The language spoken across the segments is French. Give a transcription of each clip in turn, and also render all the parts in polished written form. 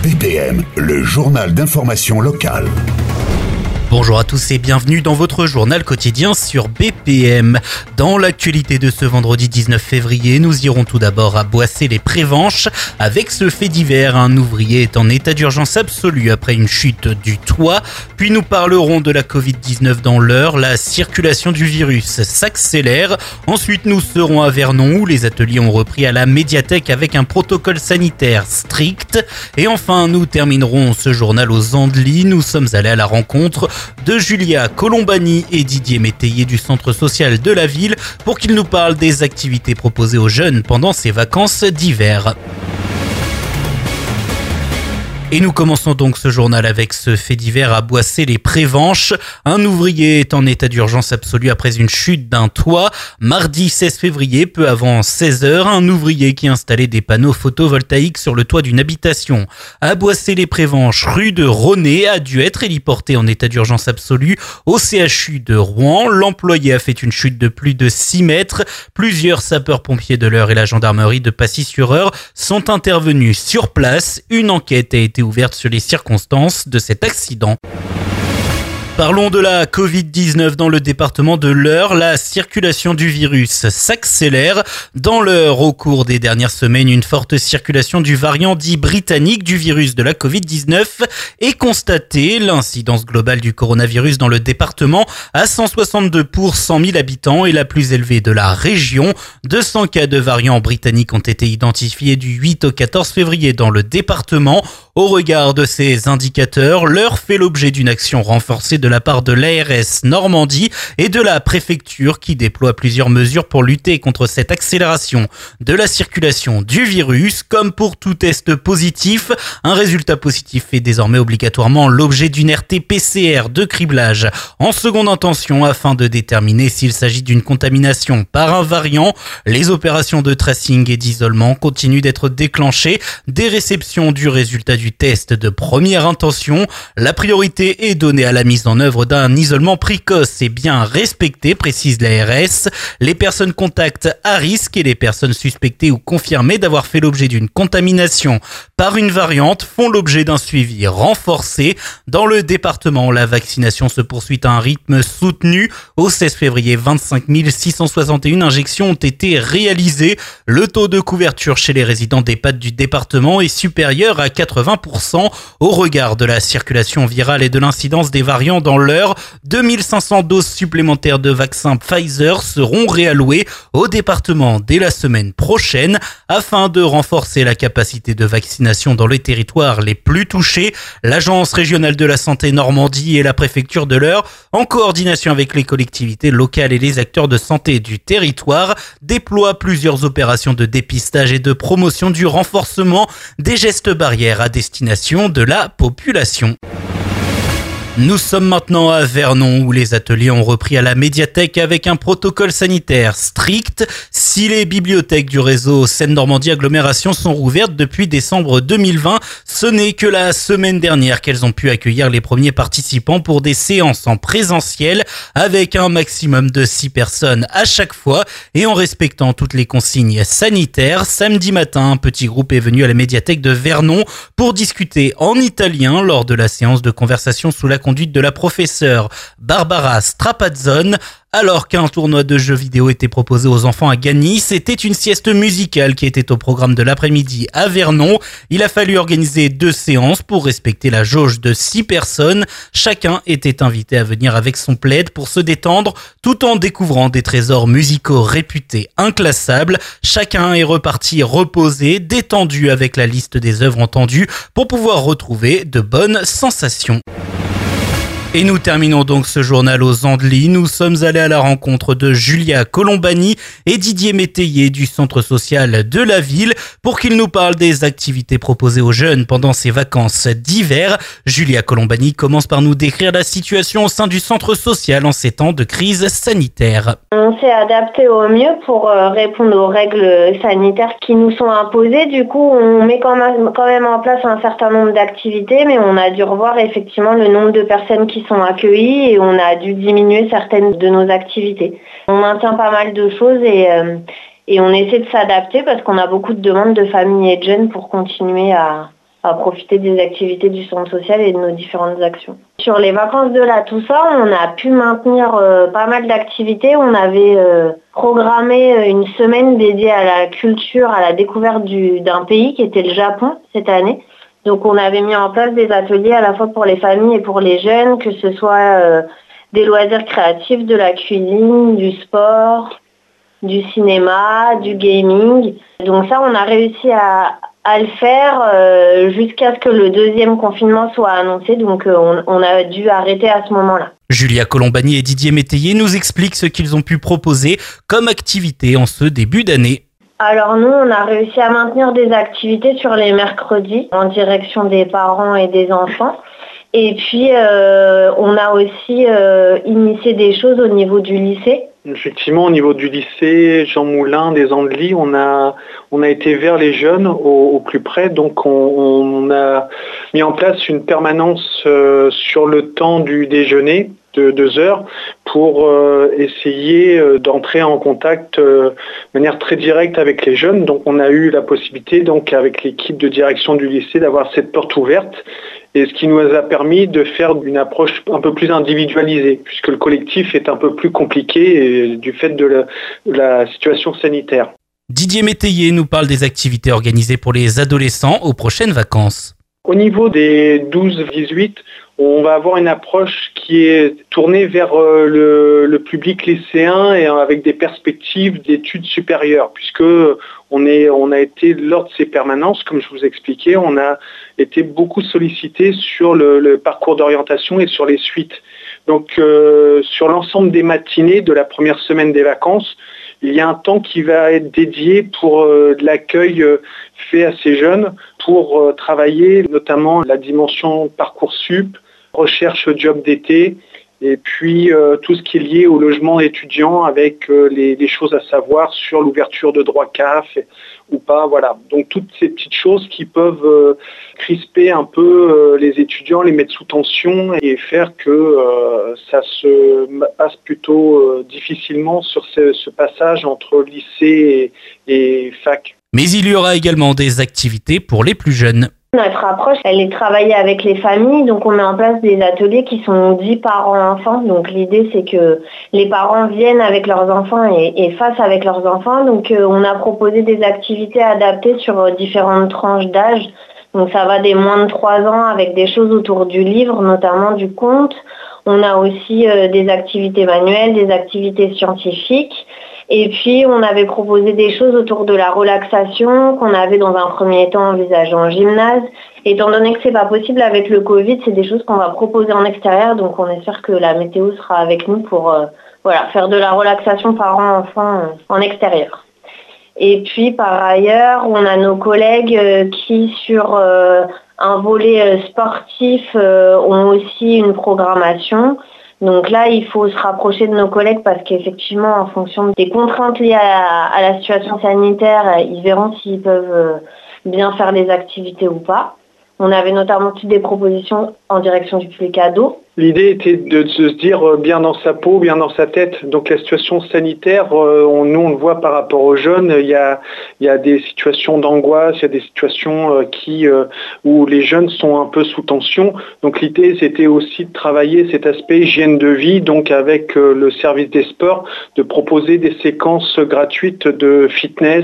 BPM, le journal d'information locale. Bonjour à tous et bienvenue dans votre journal quotidien sur BPM. Dans l'actualité de ce vendredi 19 février, nous irons tout d'abord à Boissé-les-Prévenches. Avec ce fait divers, un ouvrier est en état d'urgence absolue après une chute du toit. Puis nous parlerons de la Covid-19 dans l'Eure. La circulation du virus s'accélère. Ensuite, nous serons à Vernon où les ateliers ont repris à la médiathèque avec un protocole sanitaire strict. Et enfin, nous terminerons ce journal aux Andelys. Nous sommes allés à la rencontre de Julia Colombani et Didier Métayer du centre social de la ville pour qu'ils nous parlent des activités proposées aux jeunes pendant ces vacances d'hiver. Et nous commençons donc ce journal avec ce fait divers à Boissé-les-Prévenches. Un ouvrier est en état d'urgence absolue après une chute d'un toit. Mardi 16 février, peu avant 16h, un ouvrier qui installait des panneaux photovoltaïques sur le toit d'une habitation à Boissé-les-Prévenches, rue de Ronet, a dû être héliporté en état d'urgence absolue au CHU de Rouen. L'employé a fait une chute de plus de 6 mètres. Plusieurs sapeurs-pompiers de l'Eure et la gendarmerie de Pacy-sur-Eure sont intervenus sur place. Une enquête a été ouverte sur les circonstances de cet accident. Parlons de la Covid-19 dans le département de l'Eure. La circulation du virus s'accélère. Dans l'Eure, au cours des dernières semaines, une forte circulation du variant dit britannique du virus de la Covid-19 est constatée. L'incidence globale du coronavirus dans le département à 162 pour 100 000 habitants est la plus élevée de la région. 200 cas de variant britannique ont été identifiés du 8 au 14 février dans le département. Au regard de ces indicateurs, l'Eure fait l'objet d'une action renforcée de la part de l'ARS Normandie et de la préfecture qui déploie plusieurs mesures pour lutter contre cette accélération de la circulation du virus. Comme pour tout test positif, un résultat positif fait désormais obligatoirement l'objet d'une RT-PCR de criblage en seconde intention afin de déterminer s'il s'agit d'une contamination par un variant. Les opérations de tracing et d'isolement continuent d'être déclenchées dès réception du résultat du test de première intention. La priorité est donnée à la mise en œuvre d'un isolement précoce et bien respecté, précise l'ARS. Les personnes contacts à risque et les personnes suspectées ou confirmées d'avoir fait l'objet d'une contamination par une variante font l'objet d'un suivi renforcé. Dans le département, la vaccination se poursuit à un rythme soutenu. Au 16 février, 25 661 injections ont été réalisées. Le taux de couverture chez les résidents d'EHPAD du département est supérieur à 80% au regard de la circulation virale et de l'incidence des variants dans l'Eure. 2500 doses supplémentaires de vaccins Pfizer seront réallouées au département dès la semaine prochaine afin de renforcer la capacité de vaccination dans les territoires les plus touchés. L'Agence régionale de la santé Normandie et la préfecture de l'Eure, en coordination avec les collectivités locales et les acteurs de santé du territoire, déploient plusieurs opérations de dépistage et de promotion du renforcement des gestes barrières à destination de la population. Nous sommes maintenant à Vernon où les ateliers ont repris à la médiathèque avec un protocole sanitaire strict. Si les bibliothèques du réseau Seine-Normandie Agglomération sont rouvertes depuis décembre 2020, ce n'est que la semaine dernière qu'elles ont pu accueillir les premiers participants pour des séances en présentiel avec un maximum de 6 personnes à chaque fois et en respectant toutes les consignes sanitaires. Samedi matin, un petit groupe est venu à la médiathèque de Vernon pour discuter en italien lors de la séance de conversation sous la conduite de la professeure Barbara Strapazzone. Alors qu'un tournoi de jeux vidéo était proposé aux enfants à Gagny, c'était une sieste musicale qui était au programme de l'après-midi à Vernon. Il a fallu organiser 2 séances pour respecter la jauge de 6 personnes. Chacun était invité à venir avec son plaid pour se détendre tout en découvrant des trésors musicaux réputés inclassables. Chacun est reparti reposé, détendu avec la liste des œuvres entendues pour pouvoir retrouver de bonnes sensations. Et nous terminons donc ce journal aux Andelys. Nous sommes allés à la rencontre de Julia Colombani et Didier Métayer du centre social de la ville pour qu'ils nous parlent des activités proposées aux jeunes pendant ces vacances d'hiver. Julia Colombani commence par nous décrire la situation au sein du centre social en ces temps de crise sanitaire. On s'est adapté au mieux pour répondre aux règles sanitaires qui nous sont imposées. Du coup, on met quand même en place un certain nombre d'activités, mais on a dû revoir effectivement le nombre de personnes qui sont accueillis et on a dû diminuer certaines de nos activités. On maintient pas mal de choses et on essaie de s'adapter parce qu'on a beaucoup de demandes de familles et de jeunes pour continuer à à profiter des activités du centre social et de nos différentes actions. Sur les vacances de la Toussaint, on a pu maintenir pas mal d'activités. On avait programmé une semaine dédiée à la culture, à la découverte d'un pays qui était le Japon cette année. Donc on avait mis en place des ateliers à la fois pour les familles et pour les jeunes, que ce soit des loisirs créatifs, de la cuisine, du sport, du cinéma, du gaming. Donc ça, on a réussi à le faire jusqu'à ce que le deuxième confinement soit annoncé. Donc on a dû arrêter à ce moment-là. Julia Colombani et Didier Métayer nous expliquent ce qu'ils ont pu proposer comme activité en ce début d'année. Alors nous, on a réussi à maintenir des activités sur les mercredis en direction des parents et des enfants. Et puis, on a aussi initié des choses au niveau du lycée. Effectivement, au niveau du lycée Jean Moulin des Andelys, on a été vers les jeunes au plus près. Donc, on a mis en place une permanence sur le temps du déjeuner de 2 heures pour essayer d'entrer en contact de manière très directe avec les jeunes. Donc, on a eu la possibilité, donc, avec l'équipe de direction du lycée, d'avoir cette porte ouverte. Et ce qui nous a permis de faire une approche un peu plus individualisée, puisque le collectif est un peu plus compliqué du fait de la situation sanitaire. Didier Métayer nous parle des activités organisées pour les adolescents aux prochaines vacances. Au niveau des 12-18, on va avoir une approche qui est tournée vers le public lycéen et avec des perspectives d'études supérieures, puisque on a été lors de ces permanences, comme je vous expliquais, on a été beaucoup sollicité sur le parcours d'orientation et sur les suites. Donc sur l'ensemble des matinées de la première semaine des vacances, il y a un temps qui va être dédié pour de l'accueil fait à ces jeunes, pour travailler notamment la dimension Parcoursup, recherche job d'été, et puis tout ce qui est lié au logement étudiant avec les choses à savoir sur l'ouverture de droit CAF ou pas. Voilà. Donc toutes ces petites choses qui peuvent crisper un peu les étudiants, les mettre sous tension et faire que ça se passe plutôt difficilement sur ce passage entre lycée et fac. Mais il y aura également des activités pour les plus jeunes. Notre approche, elle est travaillée avec les familles, donc on met en place des ateliers qui sont dits parents-enfants. Donc l'idée, c'est que les parents viennent avec leurs enfants et fassent avec leurs enfants. Donc on a proposé des activités adaptées sur différentes tranches d'âge. Donc ça va des moins de 3 ans avec des choses autour du livre, notamment du conte. On a aussi des activités manuelles, des activités scientifiques. Et puis, on avait proposé des choses autour de la relaxation qu'on avait dans un premier temps envisagé en gymnase. Étant donné que c'est pas possible avec le Covid, c'est des choses qu'on va proposer en extérieur. Donc, on espère que la météo sera avec nous pour faire de la relaxation parents-enfants en extérieur. Et puis, par ailleurs, on a nos collègues qui, sur un volet sportif, ont aussi une programmation. Donc là, il faut se rapprocher de nos collègues parce qu'effectivement, en fonction des contraintes liées à la situation sanitaire, ils verront s'ils peuvent bien faire les activités ou pas. On avait notamment toutes des propositions en direction du public ado. L'idée était de se dire bien dans sa peau, bien dans sa tête. Donc la situation sanitaire, nous on le voit par rapport aux jeunes, il y a des situations d'angoisse, il y a des situations où les jeunes sont un peu sous tension. Donc l'idée c'était aussi de travailler cet aspect hygiène de vie, donc avec le service des sports, de proposer des séquences gratuites de fitness,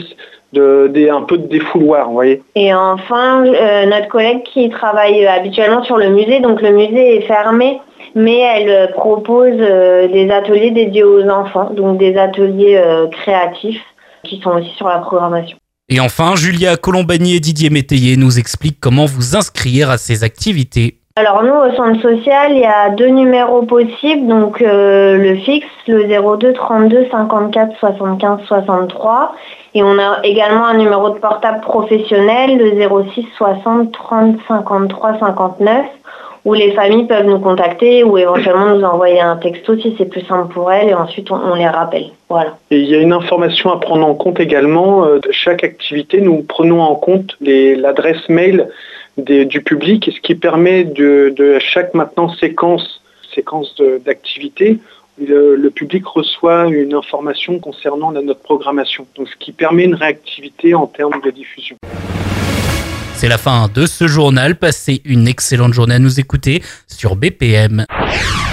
un peu de défouloir, vous voyez. Et enfin, notre collègue qui travaille habituellement sur le musée, donc le musée est fermé, mais elle propose des ateliers dédiés aux enfants, donc des ateliers créatifs qui sont aussi sur la programmation. Et enfin, Julia Colombani et Didier Métayer nous expliquent comment vous inscrire à ces activités. Alors nous, au centre social, il y a 2 numéros possibles, donc le fixe, le 02 32 54 75 63, et on a également un numéro de portable professionnel, le 06 60 30 53 59, où les familles peuvent nous contacter ou éventuellement nous envoyer un texto si c'est plus simple pour elles, et ensuite on les rappelle. Voilà. Et il y a une information à prendre en compte également. De chaque activité, nous prenons en compte l'adresse mail du public, ce qui permet de chaque maintenant séquence d'activité, le public reçoit une information concernant notre programmation, donc ce qui permet une réactivité en termes de diffusion. C'est la fin de ce journal. Passez une excellente journée à nous écouter sur BPM.